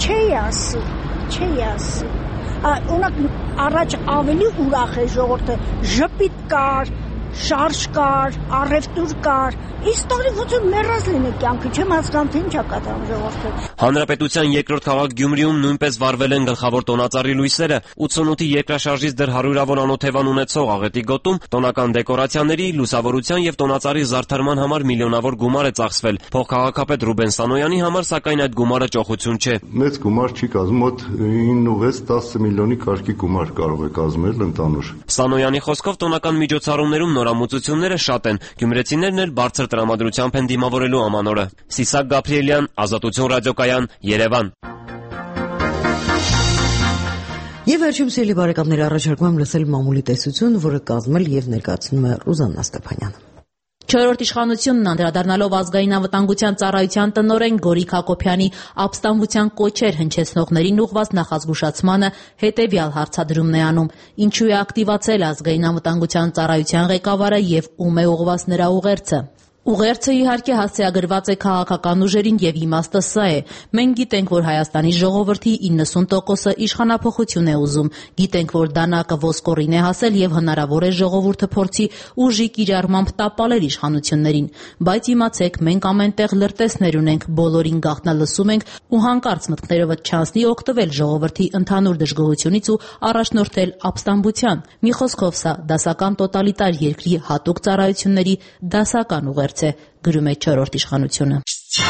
Չի ասի։ Օրինակ առաջ ավելի ուրախ է ժողովուրդը, ժպիտ կար, շարժ կար, առևտուր կար։ Իսկորիկություն մեռած լինի կյանքը, չեմ հասկանում թե ինչա կատարում ժողովուրդը։ Հանրապետության երկրորդ քաղաք Գյումրիում նույնպես վարվել են գլխավոր տոնածառի լույսերը։ 88-ի երկրաշարժից դեռ հարյուրավոր անօթևան ունեցող աղետի գոտում տոնական դեկորացիաների, լուսավորության եւ տոնածառի զարդարման համար միլիոնավոր գումար է ծախսվել։ Փոխքաղաքապետ Ռուբեն Սանոյանի համար սակայն այդ գումարը ճոխություն չէ։ Մեծ գումար չի կազմում, մոտ 9-10 միլիոնի կարգի գումար կարող է կազմել ընդանուր։ Սանոյանի խոսքով տոնական միջոցառումներում նորամուծությունները շատ են։ Գյումրեցիներն էլ բարձր տրամադրությամբ են դիմավորելու ամանորը։ Սիսակ Գաբրիելյան, Ազատություն ռադիոկայան, Երևան։ Եվ վերջում սիրելի բարեկամներ, առաջարկում եմ լսել մամուլի տեսություն, որը կազմել եւ ներկայացնում է Ռուզաննա Ստեփանյանը։ Չորրորդ իշխանությունն անդրադառնալով ազգային անվտանգության ծառայության տնօրեն Գորիկ Հակոբյանի ապստամբության կոչեր հնչեցնողներին ուղղված նախազգուշացմանը հետևյալ հարցադրումն է անում. ինչու է ակտիվացել ազգային անվտանգության ծառայության ղեկավարը եւ ում է ուղղված նրա ուղերձը։ Ուղերձը իհարկե հասցեագրված է քաղաքական ուժերին եւ իմաստը սա է. մենք գիտենք, որ Հայաստանի ժողովրդի 90%-ը իշխանափոխություն է ուզում, գիտենք, որ դանակը ոսկորին է հասել եւ հնարավոր է ժողովուրդը փորձի ուժի կիրառմամբ տապալել իշխանություններին, բայց իմացեք, մենք ամենտեղ լրտեսներ ունենք, բոլորին գաղտնալսում ենք ու հանկարծ մտքներովդ չանցնի օգտվել ժողովրդի ընդհանուր դժգոհությունից ու առաջնորդել ապստամբության։ Մի խոսքով սա դասական տոտալիտար երկրի հատուկ ծառայությունների դասական ուղերձ է, գրում է չորրորդ իշխանությունը։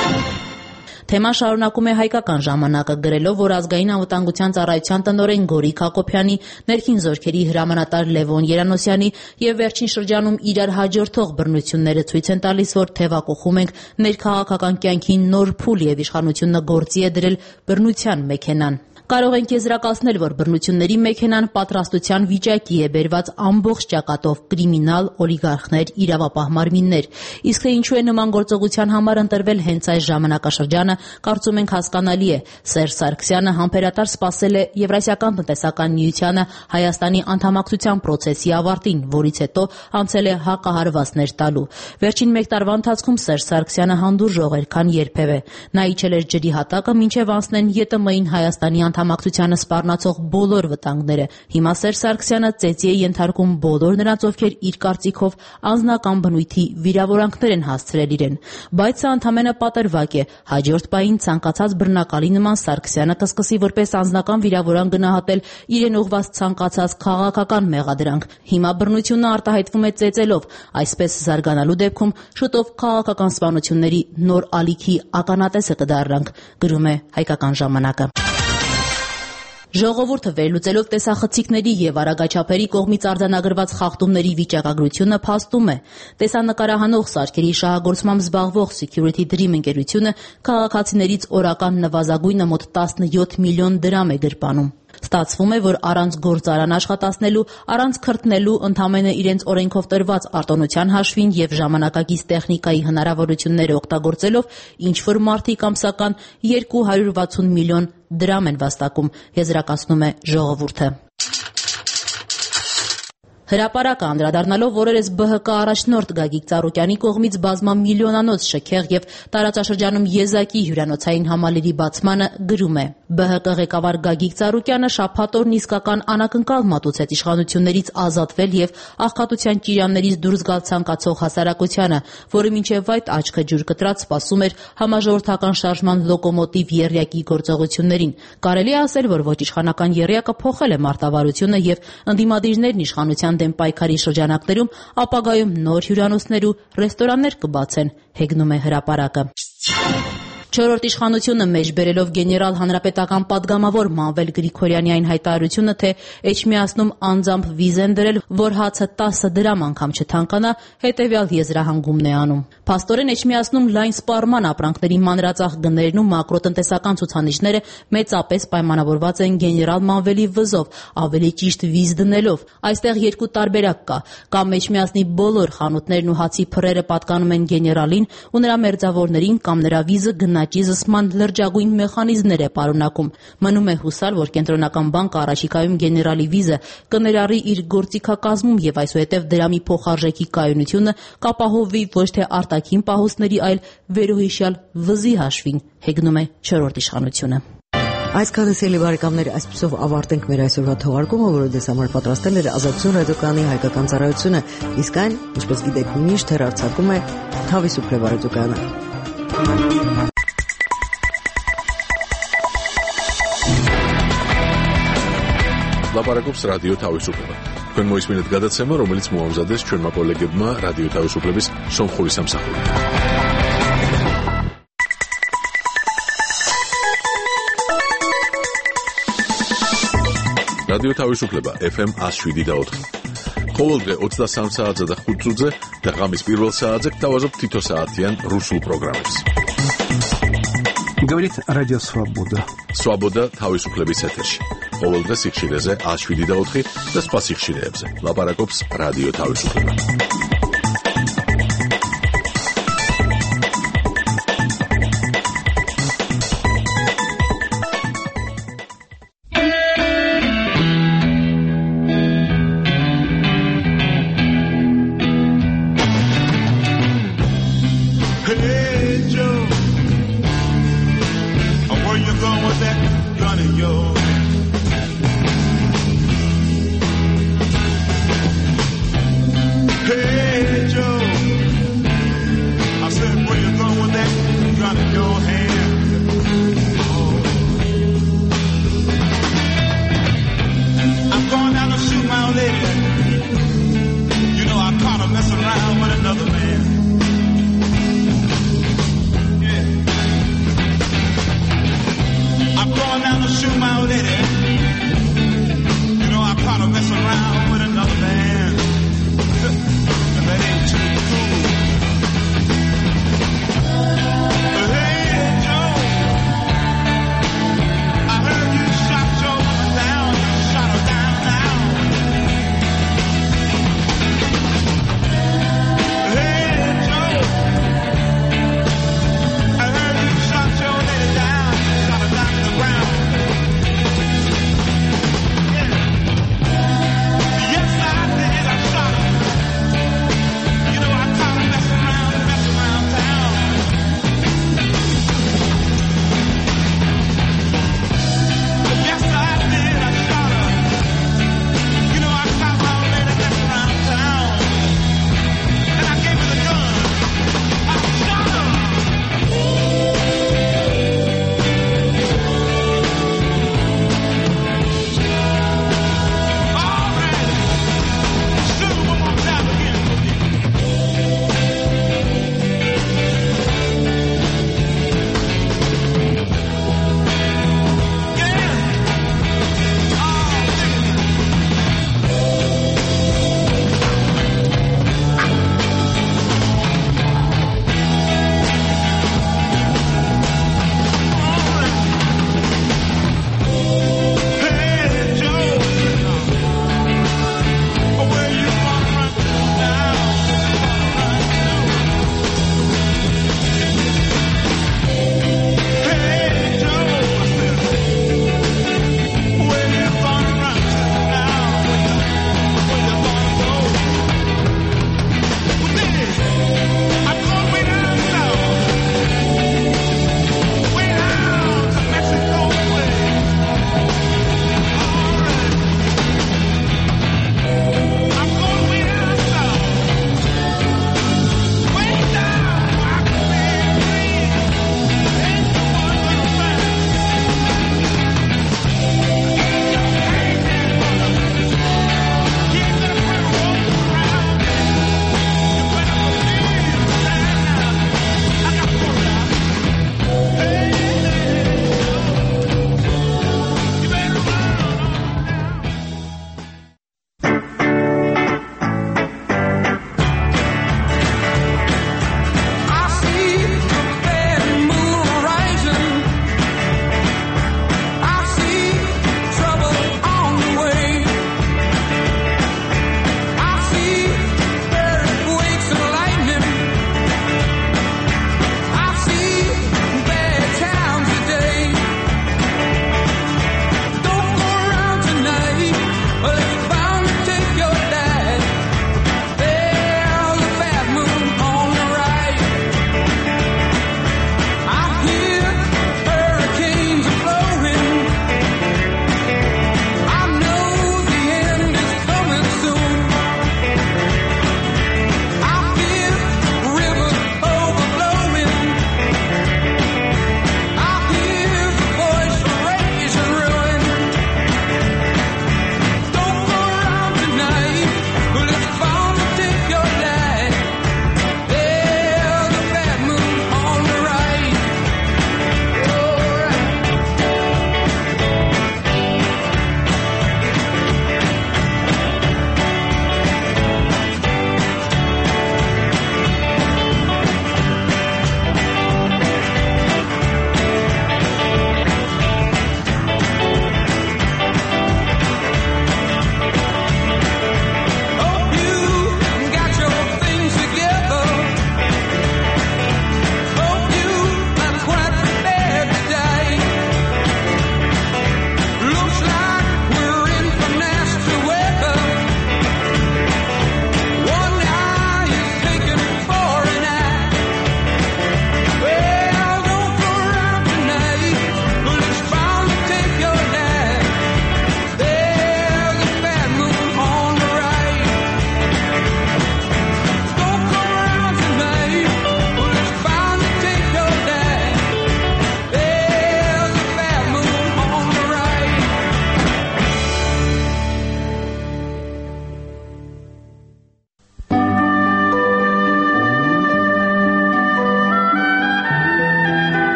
Թեման շարունակում է Հայկական ժամանակը, գրելով, որ ազգային անվտանգության ծառայության տնօրեն Գորիկ Հակոբյանի, ներքին զորքերի հրամանատար Լևոն Երանոսյանի եւ վերջին շրջանում իրար հաջորդող բռնությունները ցույց են տալիս, որ թեվակողում ենք ներքաղաքական կյանքին նոր փուլ եւ իշխանությունը գործի է դրել բռնության մեքենան։ Կարող ենք եզրակացնել, որ բռնությունների մեքենան պատրաստության վիճակի է բերված ամբողջ ճակատով կրիմինալ, օլիգարխներ, իրավապահ մարմիններ։ Իսկ թե ինչու է նման գործողության համար ընտրվել հենց այս ժամանակաշրջանը, կարծում ենք հասկանալի է։ Սերժ Սարգսյանը համբերատար սպասել է Եվրասիական տնտեսական միությանը Հայաստանի անդամակցության process-ի ավարտին, որից հետո անցել է հակահարվածներ տալու։ Վերջին մեկ տարվա ընթացքում Սերժ Սարգսյանը հանդուրժող էր, քան երբևէ։ Նա իջել էր ջրի հատակը, մինչև անցնեն ԵՏՄ-ին Հայաստանի անդամակցությանը սպառնացող բոլոր վտանգները։ Հիմա Սերժ Սարգսյանը ծեծի է ենթարկում բոլոր նրանց, ովքեր իր կարծիքով անձնական բնույթի վիրավորանքներ են հասցրել իրեն։ Բայց սա ընդամենը պատրվակ է։ Հաջորդ պահին ցանկացած բռնակալի նման Սարգսյանը կսկսի որպես անձնական վիրավորանք գնահատել իրեն ուղղված ցանկացած քաղաքական մեղադրանք։ Հիմա բռնությունը արտահայտվում է ծեծելով, այսպես զարգանալու դեպքում շուտով քաղաքական սպանությունների նոր ալիքի ականատեսը կդառնանք, գրում է Հայկական ժամանակը։ Ժողովուրդը վերլուծելով տեսախցիկների եւ արագաչափերի կողմից արձանագրված խախտումների վիճակագրությունը փաստում է։ Տեսանկարահանող սարքերի շահագործմամբ զբաղվող Security Dream ընկերությունը քաղաքացիներից օրական նվազագույնը մոտ 17 միլիոն դրամ է գրպանում։ Ստացվում է, որ առանց գործարան աշխատացնելու, առանց քրտնելու, ընդամենը իրենց օրենքով տրված արտոնության հաշվին եւ ժամանակակից տեխնիկայի հնարավորությունները օգտագործելով ինչ-որ մարդիկ ամսական 260 միլիոն դրամ են վաստակում, եզրակացնում է ժողովուրդը։ Հրապարակը անդրադառնալով օրերս ԲՀԿ առաջնորդ Գագիկ Ծառուկյանի կողմից բազմամիլիոնանոց շքեղ եւ տարածաշրջանում եզակի հյուրանոցային համալիրի բացմանը գրում է. ԲՀԿ ղեկավար Գագիկ Ծառուկյանը շաբաթ օրն իսկական անակնկալ մատուցեց իշխանություններից ազատվել եւ աղքատության ճիրաններից դուրս գալ ցանկացող հասարակությանը, որը մինչեւ այդ աչքը ջուր կտրած սպասում էր համաժողովրդական շարժման լոկոմոտիվ եռյակի գործողություններին։ Կարելի է ասել, որ ոչ իշխանական եռյակը փոխել է մարտավարությունը եւ ընդդիմադիրներն իշխանության դեմ պայքարի շրջանակներում ապագայում նոր հյուրանոցներ ու ռեստորաններ կբացեն, հեգնում է հրապարակը։ Չորրորդ իշխանությունը մեջբերելով գեներալ հանրապետական պատգամավոր Մանվել Գրիգորյանի այն հայտարարությունը, թե Էջմիածնում անձամբ վիզ են դրել, որ հացը 10 դրամ անգամ չթանկանա, հետևյալ եզրահանգումն է անում։ Փաստորեն Էջմիածնում լայն սպառման ապրանքների մանրածախ գներն ու մակրոտտնտեսական ցուցանիշները մեծապես պայմանավորված են գեներալ Մանվելի վզով, ավելի ճիշտ վիզ դնելով։ Այստեղ երկու տարբերակ կա. կամ Էջմիածնի բոլոր խանութներն ու հացի փռերը պատկանում են գեներալին ու նրա մերձավորներին, կամ նրա վիզը գնաճի զսպման լրջագույն մեխանիզմներ է պարունակում։ Մնում է հուսալ, որ կենտրոնական բանկը առաջիկայում գեներալի վիզը կներառի իր գործիքակազմում եւ այսուհետեւ դրամի փոխարժեքի կայունությունը կապահովվի ոչ թե արտաքին պահուստների, այլ վերոհիշյալ վզի հաշվին, հեգնում է չորրորդ իշխանությունը։ Այսքանը սիրելի բարեկամներ, այսպեսով ավարտենք մեր այսօրվա թողարկումը, որը դες համար պատրաստել էր Ազատություն ռադիոկայանի հայկական ծառայությունը, իսկ այն, ինչպես գիտեք, միշտ հեռարձակում է Թավիսուփլե ռադիոկայանը։ Լապարակոպս ռադիո Թավիսուփլե։ Քան մոյս մինուտ գադացեմը, რომელიც մուամզադես չորմա կոլեգեբմա ռադիո Թավիսուփլեբիս Սոմխորի Սամսախորի։ رادیو თავისუფლება FM 107.4. ყოველდღე 23 საათზე და 5 წუთზე და ღამის პირველ საათზე გთავაზობ თითო საათიან რუსულ პროგრამებს. Говорит Радио Свобода. Свобода თავისუფლების ეთერში. ყოველდღე სიხშირეზე 107.4 და სხვა სიხშირეებზე. ლაპარაკობს რადიო თავისუფლება. Shoot my old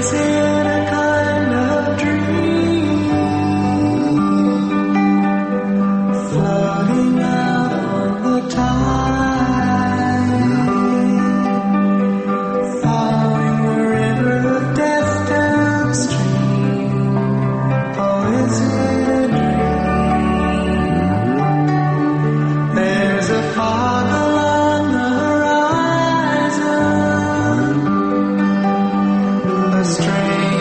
Strange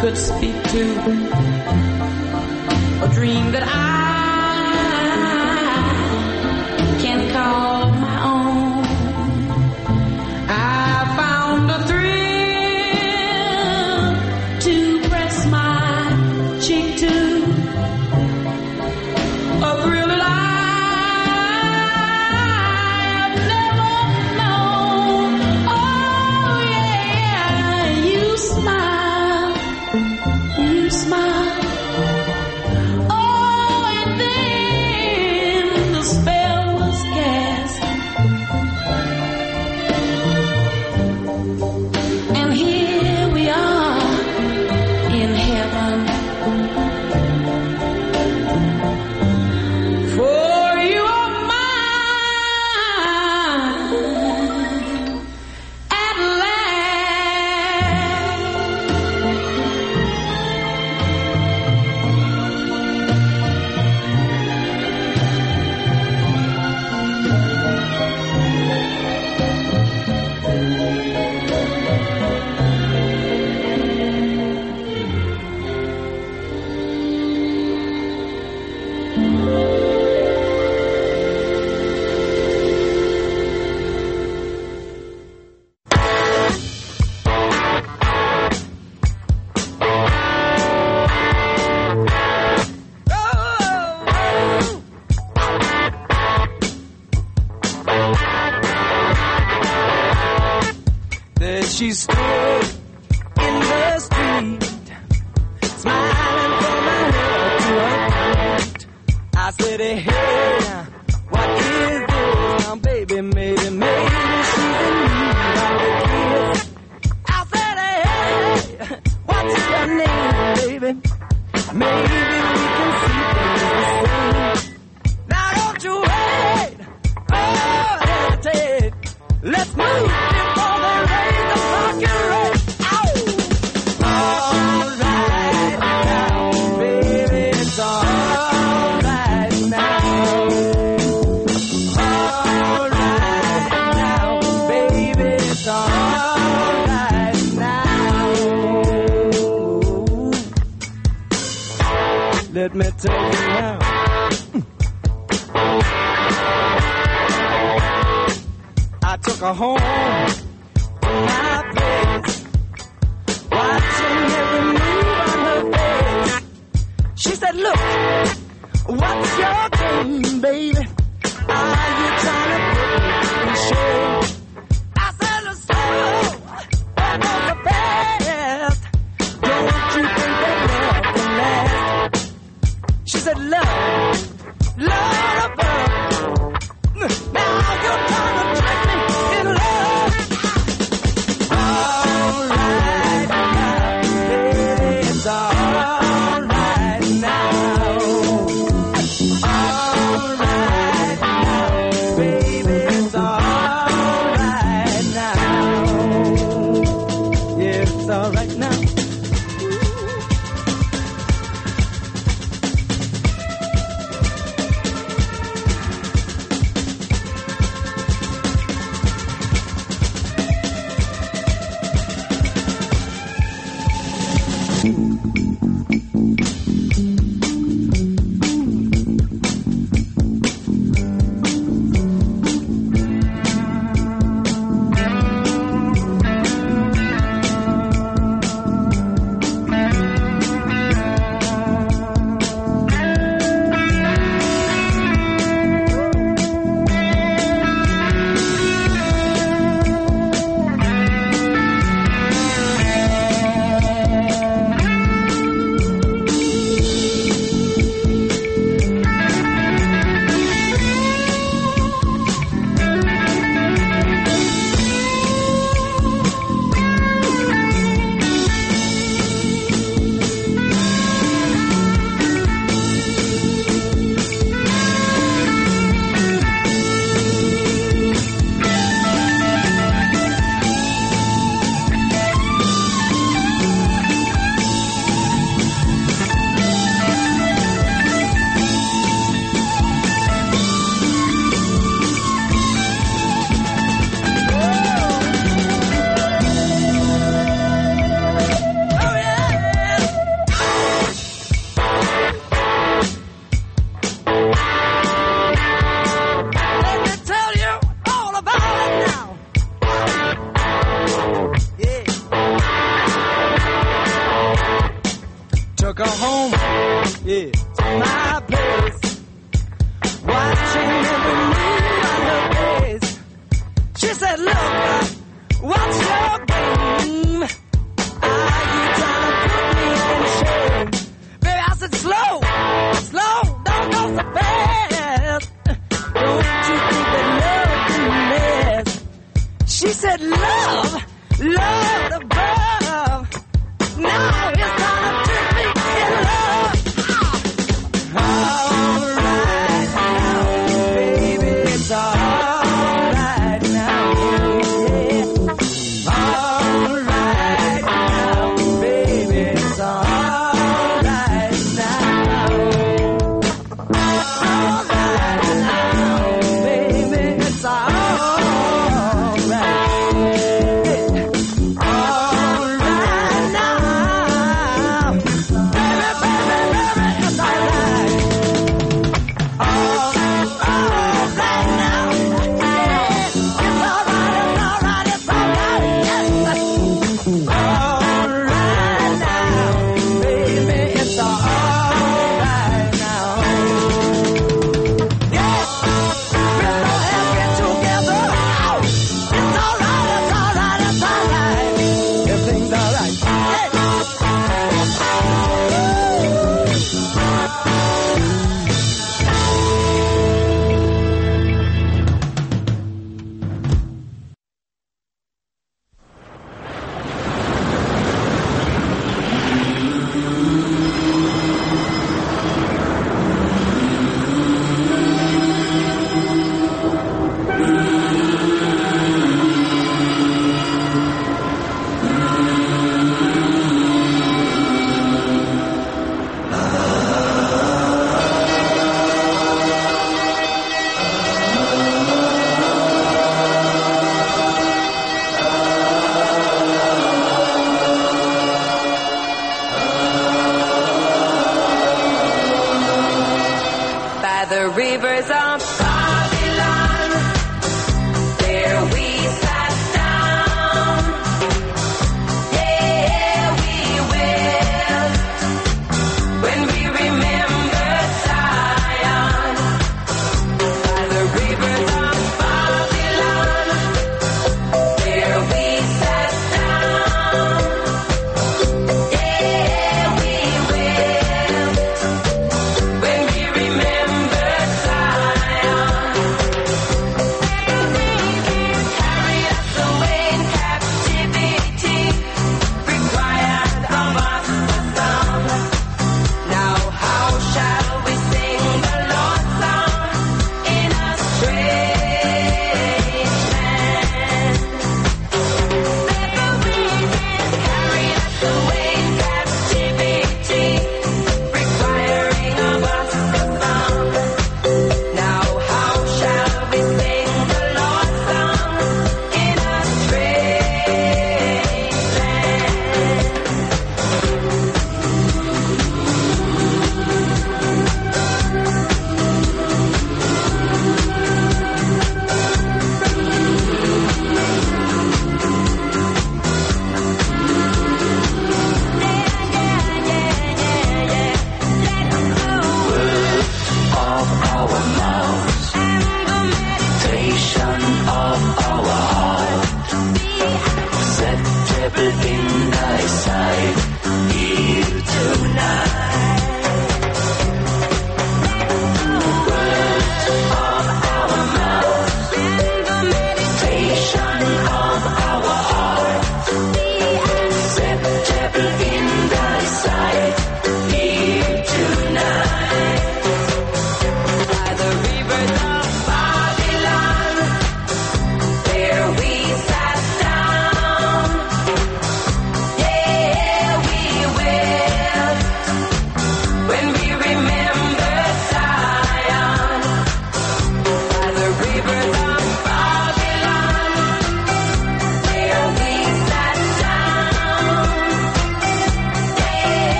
could speak to, a dream that I can call my own. I found a thrill to press my cheek to, a thrill that I've never known. Oh yeah, you smile, you smile. Oh, and then the spell was cast, and here we are in heaven. For you are mine at last. There she stood in the street, smiling from her head to her feet. I said, hey, what is this? Now, baby, maybe she's in need of a kiss. I said, hey, what's your name, baby? Maybe we can see things the same. Now, don't you wait, oh, hesitate. Let's move before they raise the fucking rate. Ow! All right now, baby, it's all right now. All right now, baby, it's all right now. Let me tell you now. I took her home to my place, watching every move on her face. She said, look, what's your game, baby? Are you trying to put me in shame? I said, let's go, that was the best. Don't you think that love can last? She said, love, love above. Now you're trying to trick me in love. All right now, baby, it's all right now. All right now, baby, it's all right now. Yeah, it's all right now. her home, yeah, to my place. Watching every move on her face. She said, look, what's your game? Are you trying to put me in shame? Baby, I said, slow, don't go so fast. Don't you think that love can last? She said, love above. Now it's time to trick me in love. All right now, baby, it's all right now. Yeah.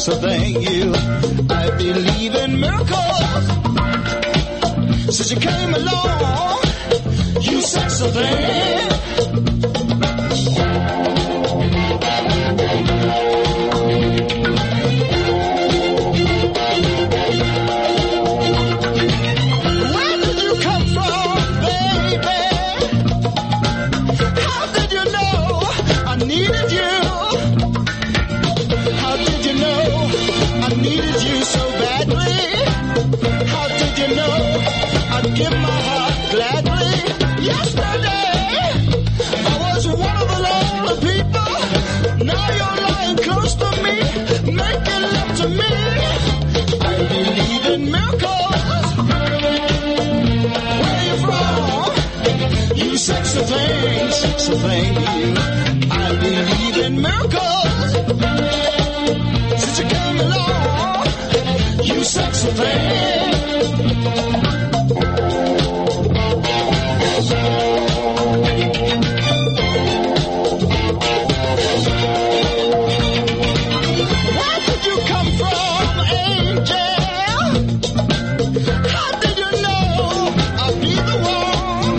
sexy thing, you. I believe in miracles. Since you came along, you sexy thing. Where did you come from, baby? How did you know I needed you? How did you know I needed you so badly? How did you know I'd give my heart gladly? Yesterday I was one of the lonely people. Now you're lying close to me, making love to me. I believe in miracles. Where you from? You sexy thing, you. I believe in miracles. Since you came along, you sexy thing. Where did you come from, angel? How did you know I'd be the one?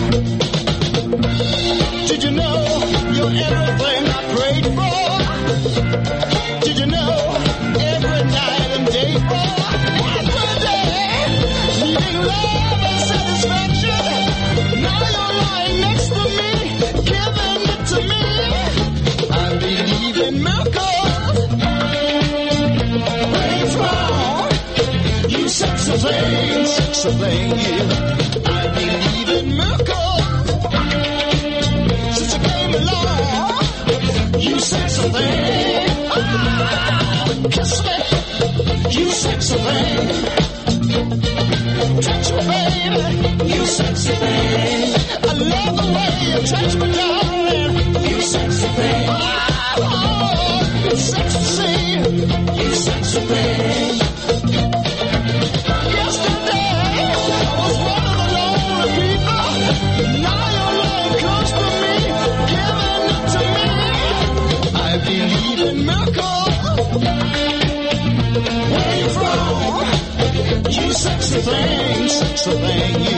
Did you know you're everything I prayed for? Did you know every night and day for? Every day, needing love and satisfaction. Now you're lying next to me, giving it to me. I believe in miracles. Where you from? You sexy thing, you. I believe in miracles. Since you came along, you sexy thing. Kiss me, you sexy thing. Touch me, baby, you sexy thing. I love the way you touch me, darling. You sexy thing. Oh, it's sexy to see you sexy thing. Yesterday I was one of the lonely people. Now you're lying close to me, giving it to me. I believe in miracles. Where you from? You sexy thing, you.